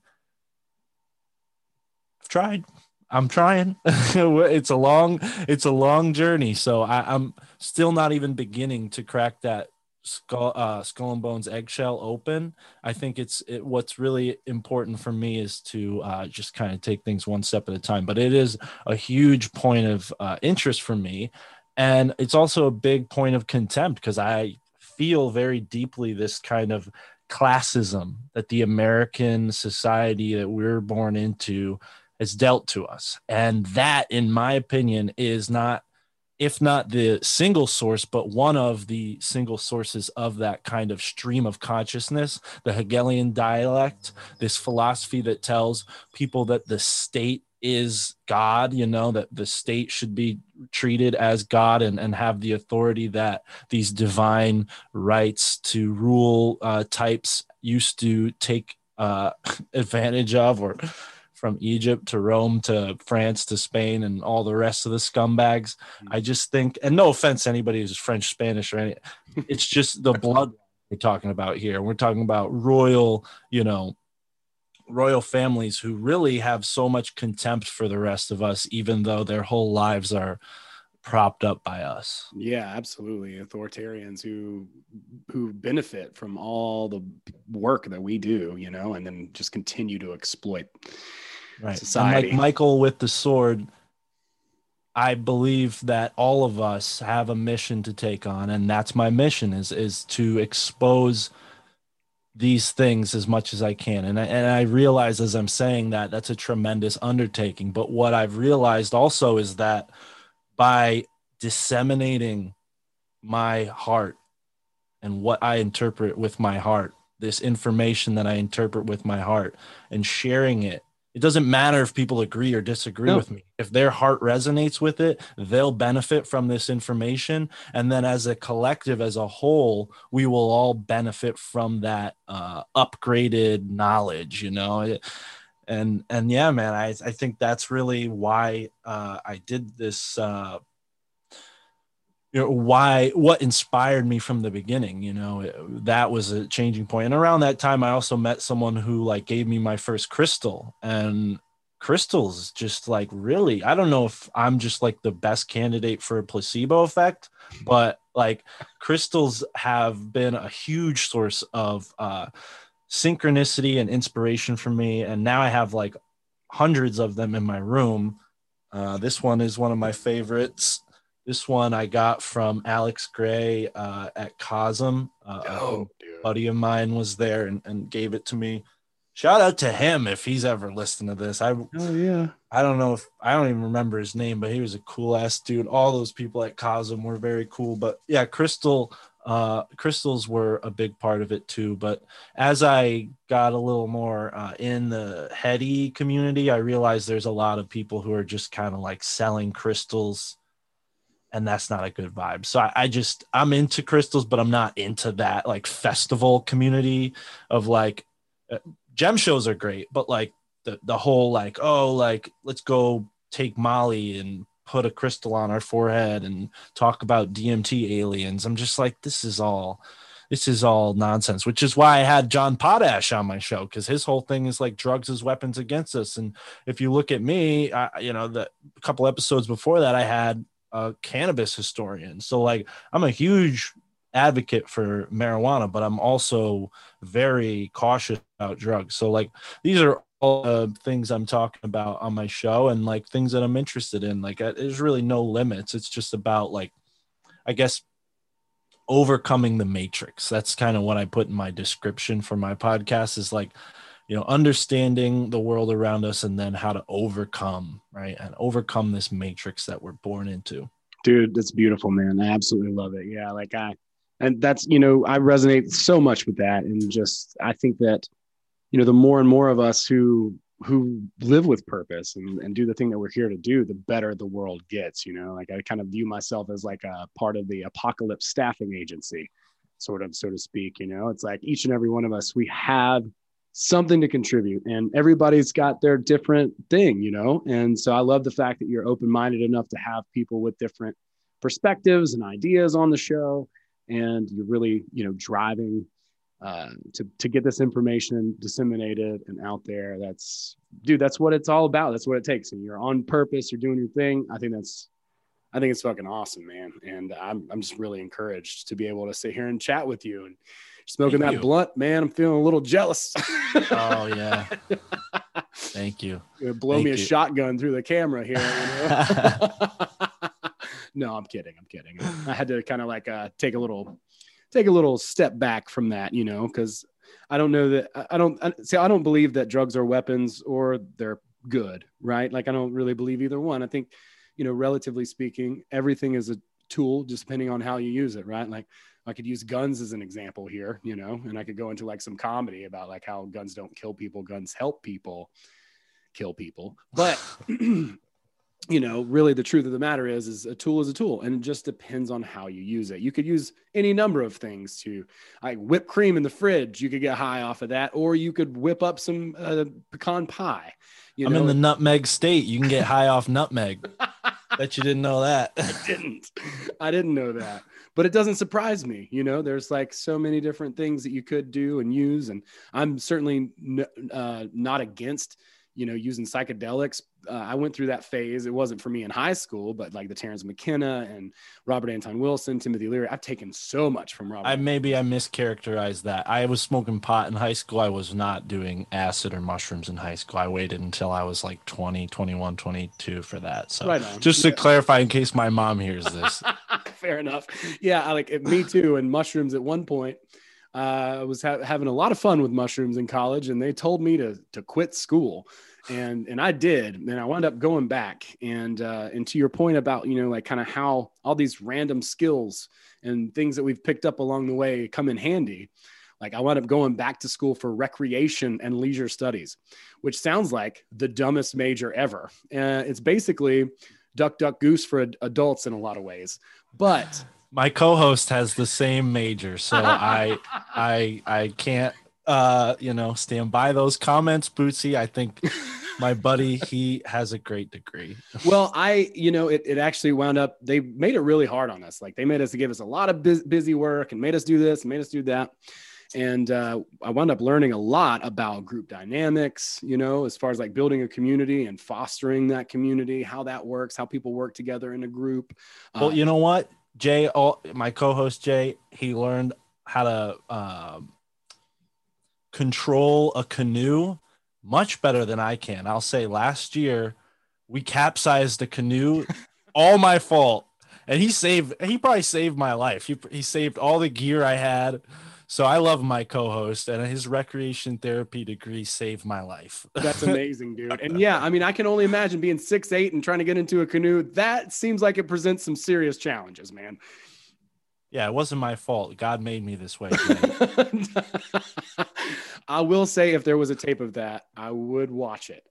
I've tried. I'm trying. It's a long, it's a long journey. So I, I'm still not even beginning to crack that skull, uh, skull and bones eggshell open. I think it's it, what's really important for me is to uh, just kind of take things one step at a time. But it is a huge point of uh, interest for me, and it's also a big point of contempt, because I feel very deeply this kind of classism that the American society that we're born into has dealt to us. And that, in my opinion, is not, if not the single source, but one of the single sources of that kind of stream of consciousness, the Hegelian dialect, this philosophy that tells people that the state is God, you know, that the state should be treated as God and, and have the authority that these divine rights to rule uh, types used to take uh, advantage of, or from Egypt to Rome to France to Spain and all the rest of the scumbags. I just think, and no offense to anybody who's French, Spanish, or any, it's just the blood we're talking about here. We're talking about royal, you know, royal families who really have so much contempt for the rest of us, even though their whole lives are propped up by us. Yeah, absolutely. Authoritarians who who benefit from all the work that we do, you know, and then just continue to exploit right. society. And like Michael with the sword, I believe that all of us have a mission to take on, and that's my mission is is to expose these things as much as I can. And I, and I realize as I'm saying that that's a tremendous undertaking. But what I've realized also is that by disseminating my heart and what I interpret with my heart, this information that I interpret with my heart, and sharing it, it doesn't matter if people agree or disagree No. with me. If their heart resonates with it, they'll benefit from this information. And then as a collective, as a whole, we will all benefit from that uh, upgraded knowledge, you know? And, and yeah, man, I, I think that's really why uh, I did this, uh, you know, why, what inspired me from the beginning, you know, it, that was a changing point. And around that time, I also met someone who like gave me my first crystal, and crystals just like really, I don't know if I'm just like the best candidate for a placebo effect, but like crystals have been a huge source of uh, synchronicity and inspiration for me. And now I have like hundreds of them in my room. Uh, this one is one of my favorites. This one I got from Alex Gray uh, at Cosm. Uh, Oh, a buddy of mine was there and, and gave it to me. Shout out to him if he's ever listened to this. I Oh yeah. I don't know if I don't even remember his name, but he was a cool ass dude. All those people at Cosm were very cool. But yeah, crystal uh, crystals were a big part of it too. But as I got a little more uh, in the heady community, I realized there's a lot of people who are just kind of like selling crystals. And that's not a good vibe. So I, I just, I'm into crystals, but I'm not into that like festival community of like, uh, gem shows are great, but like the, the whole like, oh, like, let's go take Molly and put a crystal on our forehead and talk about D M T aliens. I'm just like, this is all, this is all nonsense, which is why I had John Potash on my show. Cause his whole thing is like drugs as weapons against us. And if you look at me, I, you know, the a couple episodes before that, I had a cannabis historian. So like, I'm a huge advocate for marijuana, but I'm also very cautious about drugs. So like, these are all the things I'm talking about on my show and like things that I'm interested in. Like, uh, there's really no limits. It's just about like, I guess, overcoming the matrix. That's kind of what I put in my description for my podcast is like, you know, understanding the world around us and then how to overcome, right? And overcome this matrix that we're born into. Dude, that's beautiful, man. I absolutely love it. Yeah. Like I, and that's, you know, I resonate so much with that. And just, I think that, you know, the more and more of us who, who live with purpose and, and do the thing that we're here to do, the better the world gets, you know, like I kind of view myself as like a part of the apocalypse staffing agency, sort of, so to speak, you know, it's like each and every one of us, we have something to contribute and everybody's got their different thing, you know? And so I love the fact that you're open-minded enough to have people with different perspectives and ideas on the show. And you're really, you know, driving uh, to, to get this information disseminated and out there. That's, dude, that's what it's all about. That's what it takes. And you're on purpose. You're doing your thing. I think that's, I think it's fucking awesome, man. And I'm, I'm just really encouraged to be able to sit here and chat with you and smoking Thank that you. blunt, man. I'm feeling a little jealous. Oh yeah. Thank you. Blow Thank me a you. shotgun through the camera here. You know? No, I'm kidding. I'm kidding. I had to kind of like uh, take a little, take a little step back from that, you know, because I don't know that I don't I, see. I don't believe that drugs are weapons or they're good, right? Like I don't really believe either one. I think, you know, relatively speaking, everything is a tool, just depending on how you use it, right? Like I could use guns as an example here, you know, and I could go into like some comedy about like how guns don't kill people, guns help people. kill people. But you know, really the truth of the matter is, is a tool is a tool, and it just depends on how you use it. You could use any number of things to, like whipped cream in the fridge. You could get high off of that, or you could whip up some uh, pecan pie. You I'm know? in the nutmeg state. You can get high off nutmeg. Bet you didn't know that. I didn't. I didn't know that. But it doesn't surprise me. You know, there's like so many different things that you could do and use. And I'm certainly n- uh, not against, you know, using psychedelics. Uh, I went through that phase. It wasn't for me in high school, but like the Terrence McKenna and Robert Anton Wilson, Timothy Leary, I've taken so much from Robert. I maybe I mischaracterized that. I was smoking pot in high school. I was not doing acid or mushrooms in high school. I waited until I was like twenty, twenty-one, twenty-two for that. So right on. Just to Yeah. clarify, in case my mom hears this. Fair enough. Yeah, I like me too. And mushrooms at one point. Uh, I was ha- having a lot of fun with mushrooms in college, and they told me to to quit school, and and I did, and I wound up going back. And uh, and to your point about, you know, like kind of how all these random skills and things that we've picked up along the way come in handy. Like I wound up going back to school for recreation and leisure studies, which sounds like the dumbest major ever. Uh, it's basically duck, duck, goose for ad- adults in a lot of ways, but. My co-host has the same major, so I I I can't uh you know stand by those comments, Bootsy. I think my buddy, he has a great degree. Well, I, you know, it, it actually wound up, they made it really hard on us. Like they made us to give us a lot of bu- busy work and made us do this and made us do that. And uh, I wound up learning a lot about group dynamics, you know, as far as like building a community and fostering that community, how that works, how people work together in a group. Well, Uh, you know what? Jay, all, my co-host Jay, he learned how to um, control a canoe much better than I can. I'll say last year we capsized a canoe, all my fault. And he saved, he probably saved my life. He, he saved all the gear I had. So I love my co-host, and his recreation therapy degree saved my life. That's amazing, dude. And yeah, I mean, I can only imagine being six eight and trying to get into a canoe. That seems like it presents some serious challenges, man. Yeah, it wasn't my fault. God made me this way. I will say, if there was a tape of that, I would watch it.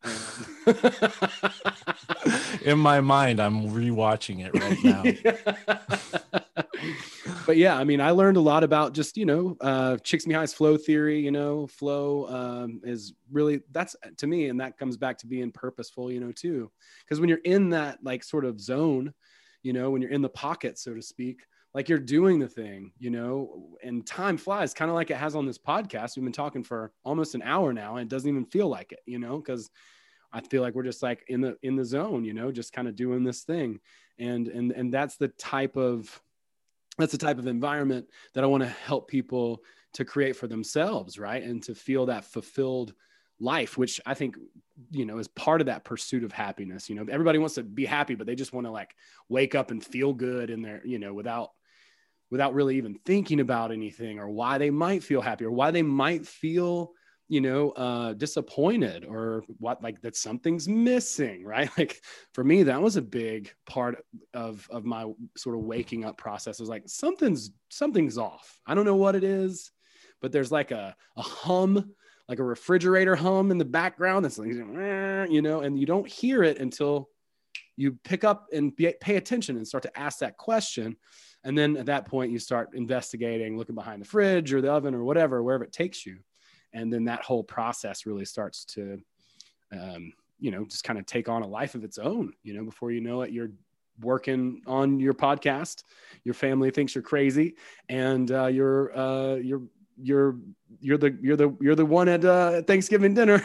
In my mind, I'm rewatching it right now. But yeah, I mean, I learned a lot about just, you know, uh, Csikszentmihalyi's flow theory. You know, flow um, is really, that's to me, and that comes back to being purposeful, you know, too. Because when you're in that like sort of zone, you know, when you're in the pocket, so to speak, like you're doing the thing, you know, and time flies, kind of like it has on this podcast. We've been talking for almost an hour now, and it doesn't even feel like it, you know, because I feel like we're just like in the in the zone, you know, just kind of doing this thing, and and and that's the type of that's the type of environment that I want to help people to create for themselves, right, and to feel that fulfilled life, which I think, you know, is part of that pursuit of happiness. You know, everybody wants to be happy, but they just want to like wake up and feel good in their, you know, without without really even thinking about anything or why they might feel happy or why they might feel, you know, uh, disappointed or what, like that something's missing, right? Like for me, that was a big part of, of my sort of waking up process. It was like, something's, something's off. I don't know what it is, but there's like a, a hum, like a refrigerator hum in the background. That's like, you know, and you don't hear it until you pick up and be, pay attention and start to ask that question. And then at that point you start investigating, looking behind the fridge or the oven or whatever, wherever it takes you. And then that whole process really starts to, um, you know, just kind of take on a life of its own, you know, before you know it, you're working on your podcast, your family thinks you're crazy, and uh, you're, uh, you're, you're, you're the, you're the, you're the one at uh, Thanksgiving dinner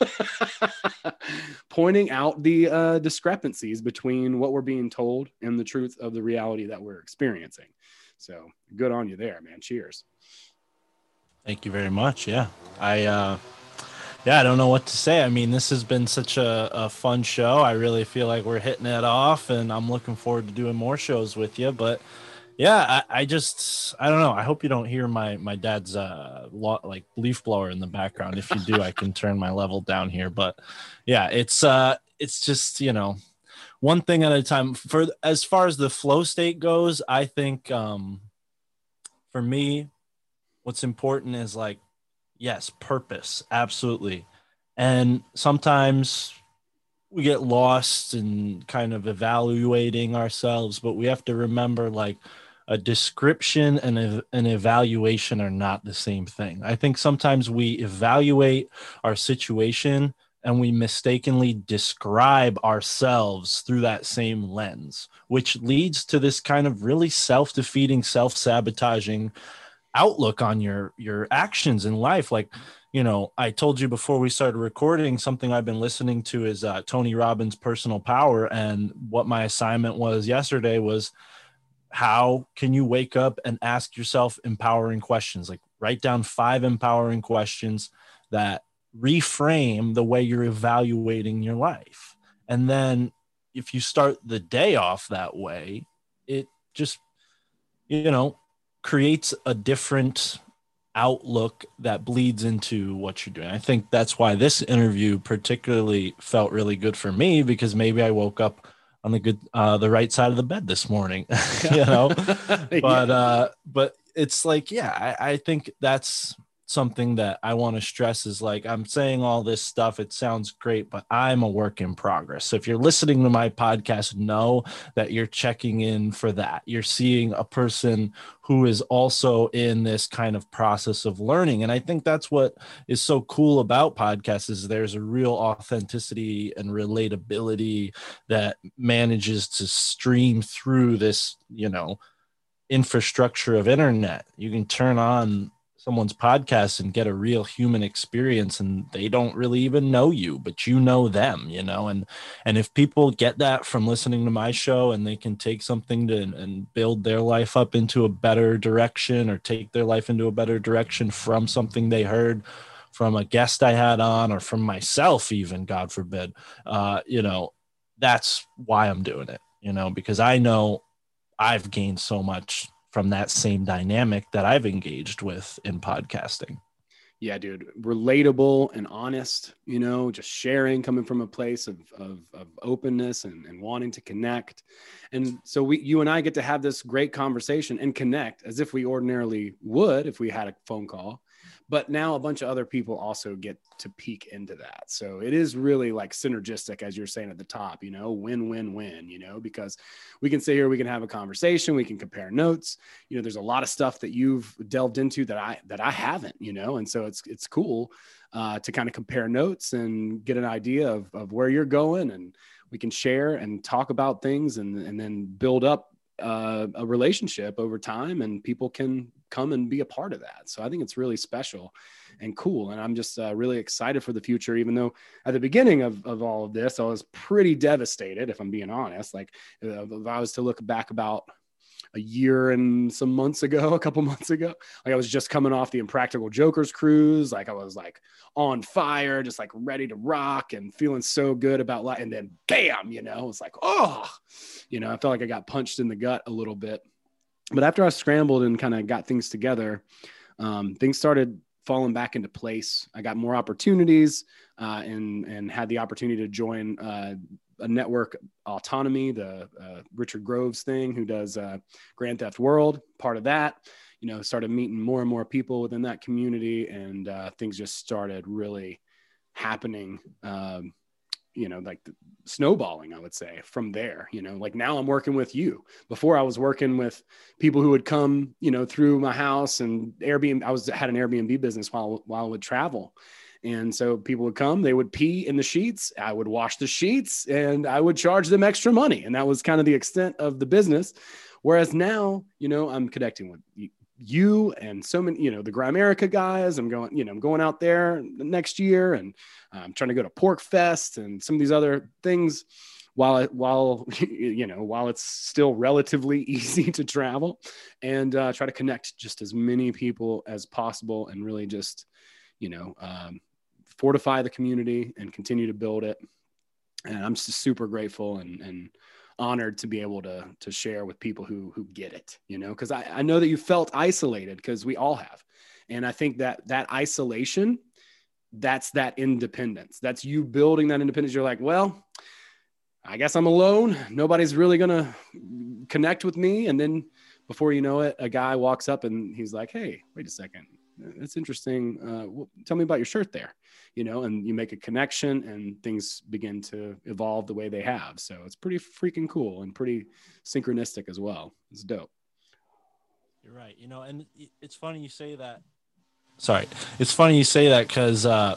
pointing out the uh, discrepancies between what we're being told and the truth of the reality that we're experiencing. So good on you there, man. Cheers. Thank you very much. Yeah. I, uh, yeah, I don't know what to say. I mean, this has been such a, a fun show. I really feel like we're hitting it off, and I'm looking forward to doing more shows with you. But yeah, I, I just, I don't know. I hope you don't hear my, my dad's, uh, lo- like leaf blower in the background. If you do, I can turn my level down here, but yeah, it's, uh, it's just, you know, one thing at a time. For as far as the flow state goes, I think, um, for me, what's important is like, yes, purpose. Absolutely. And sometimes we get lost in kind of evaluating ourselves, but we have to remember like a description and a, an evaluation are not the same thing. I think sometimes we evaluate our situation and we mistakenly describe ourselves through that same lens, which leads to this kind of really self-defeating, self-sabotaging outlook on your your actions in life. Like, you know, I told you before we started recording, something I've been listening to is uh, Tony Robbins' Personal Power. And what my assignment was yesterday was, how can you wake up and ask yourself empowering questions? Like, write down five empowering questions that reframe the way you're evaluating your life. And then if you start the day off that way, it just, you know, creates a different outlook that bleeds into what you're doing. I think that's why this interview particularly felt really good for me, because maybe I woke up on the good, uh, the right side of the bed this morning, you know, but, Yeah. uh, but it's like, yeah, I, I think that's something that I want to stress is like, I'm saying all this stuff, it sounds great, but I'm a work in progress. So if you're listening to my podcast, know that you're checking in for that. You're seeing a person who is also in this kind of process of learning. And I think that's what is so cool about podcasts is there's a real authenticity and relatability that manages to stream through this, you know, infrastructure of internet. You can turn on someone's podcast and get a real human experience, and they don't really even know you, but you know them, you know. And and if people get that from listening to my show and they can take something to and build their life up into a better direction, or take their life into a better direction from something they heard from a guest I had on, or from myself even, God forbid, uh you know, that's why I'm doing it, you know, because I know I've gained so much from that same dynamic that I've engaged with in podcasting. Yeah, dude, relatable and honest, you know, just sharing, coming from a place of, of, of openness and, and wanting to connect. And so we, you and I get to have this great conversation and connect as if we ordinarily would if we had a phone call. But now a bunch of other people also get to peek into that. So it is really like synergistic, as you're saying at the top, you know, win, win, win, you know, because we can sit here, we can have a conversation, we can compare notes. You know, there's a lot of stuff that you've delved into that I, that I haven't, you know, and so it's, it's cool uh, to kind of compare notes and get an idea of, of where you're going, and we can share and talk about things and, and then build up uh, a relationship over time, and people can come and be a part of that. So I think it's really special and cool. And I'm just uh, really excited for the future, even though at the beginning of, of all of this, I was pretty devastated, if I'm being honest. Like uh, if I was to look back about a year and some months ago, a couple months ago, like I was just coming off the Impractical Jokers cruise. Like I was like on fire, just like ready to rock and feeling so good about life. And then bam, you know, it's like, oh, you know, I felt like I got punched in the gut a little bit. But after I scrambled and kind of got things together, um, things started falling back into place. I got more opportunities uh, and, and had the opportunity to join uh, a network, Autonomy, the uh, Richard Groves thing, who does uh, Grand Theft World, part of that. You know, started meeting more and more people within that community, and uh, things just started really happening. Um, you know, like the snowballing, I would say, from there. You know, like now I'm working with you. Before I was working with people who would come, you know, through my house and Airbnb. I was had an Airbnb business while while I would travel. And so people would come, they would pee in the sheets. I would wash the sheets and I would charge them extra money. And that was kind of the extent of the business. Whereas now, you know, I'm connecting with you and so many, you know, the Grimerica guys. I'm going, you know, I'm going out there next year, and I'm trying to go to Pork Fest and some of these other things while, it, while, you know, while it's still relatively easy to travel, and uh, try to connect just as many people as possible and really just, you know, um, fortify the community and continue to build it. And I'm just super grateful and, and honored to be able to, to share with people who, who get it, you know, cause I, I know that you felt isolated, because we all have. And I think that that isolation, that's that independence. That's you building that independence. You're like, well, I guess I'm alone. Nobody's really going to connect with me. And then before you know it, a guy walks up and he's like, hey, wait a second. that's interesting. Uh, well, tell me about your shirt there, you know, and you make a connection and things begin to evolve the way they have. So it's pretty freaking cool and pretty synchronistic as well. It's dope. You're right. You know, and it's funny you say that. Sorry. It's funny you say that because uh,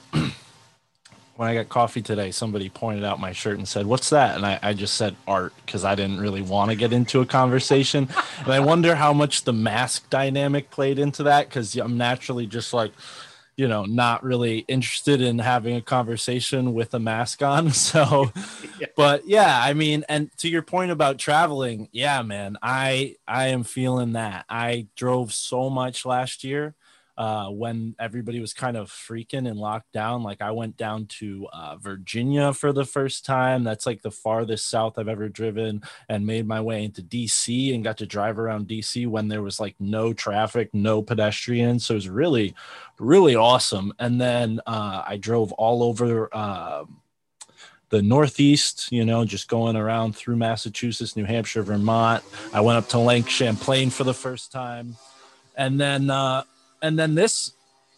when I got coffee today, somebody pointed out my shirt and said, "What's that?" And I, I just said art because I didn't really want to get into a conversation. And I wonder how much the mask dynamic played into that, because I'm naturally just like, you know, not really interested in having a conversation with a mask on. So, yeah. But yeah, I mean, and to your point about traveling, yeah, man, I, I am feeling that. I drove so much last year uh, when everybody was kind of freaking and locked down. Like I went down to uh, Virginia for the first time. That's like the farthest south I've ever driven, and made my way into D C and got to drive around D C when there was like no traffic, no pedestrians. So it was really, really awesome. And then uh, I drove all over uh, the Northeast, you know, just going around through Massachusetts, New Hampshire, Vermont. I went up to Lake Champlain for the first time. And then, uh, and then this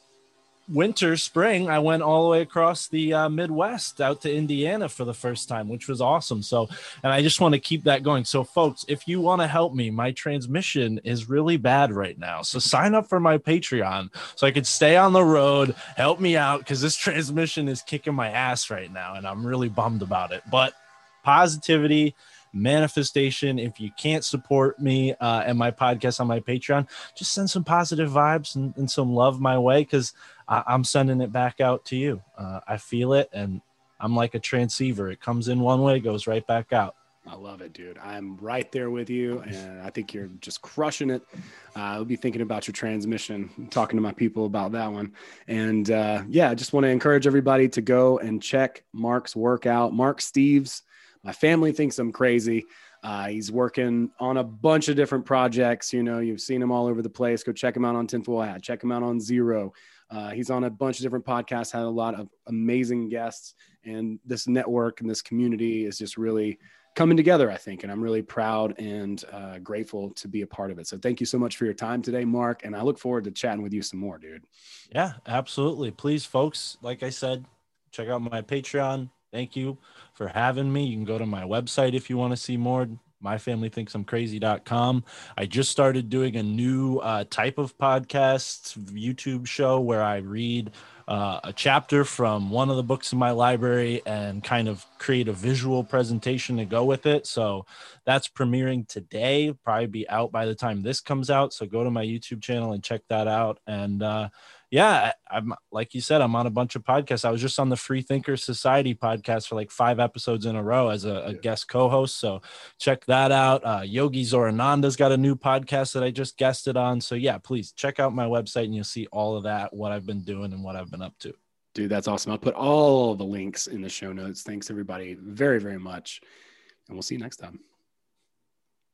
winter, spring, I went all the way across the uh, Midwest out to Indiana for the first time, which was awesome. So, and I just want to keep that going. So folks, if you want to help me, my transmission is really bad right now. So sign up for my Patreon so I could stay on the road, help me out, because this transmission is kicking my ass right now. And I'm really bummed about it, but positivity, manifestation. If you can't support me uh, and my podcast on my Patreon, just send some positive vibes and, and some love my way, because I- I'm sending it back out to you. Uh, I feel it, and I'm like a transceiver. It comes in one way, goes right back out. I love it, dude. I'm right there with you, and I think you're just crushing it. Uh, I'll be thinking about your transmission, talking to my people about that one. And uh, yeah, I just want to encourage everybody to go and check Mark's work out. Mark Steves. My family thinks I'm crazy. Uh, he's working on a bunch of different projects. You know, you've seen him all over the place. Go check him out on Tinfoil Hat. Check him out on Zero. Uh, he's on a bunch of different podcasts, had a lot of amazing guests, and this network and this community is just really coming together, I think. And I'm really proud and uh, grateful to be a part of it. So thank you so much for your time today, Mark. And I look forward to chatting with you some more, dude. Yeah, absolutely. Please, folks, like I said, check out my Patreon. Thank you for having me. You can go to my website if you want to see more, my family thinks I'm crazy dot com. I just started doing a new uh, type of podcast YouTube show where I read uh, a chapter from one of the books in my library and kind of create a visual presentation to go with it. So that's premiering today, probably be out by the time this comes out. So go to my YouTube channel and check that out. And uh, yeah, I'm like you said, I'm on a bunch of podcasts. I was just on the Free Thinker Society podcast for like five episodes in a row as a, a guest co-host. So check that out. Uh, Yogi Zorananda's got a new podcast that I just guested on. So yeah, please check out my website and you'll see all of that, what I've been doing and what I've been up to. Dude, that's awesome. I'll put all the links in the show notes. Thanks everybody very, very much. And we'll see you next time.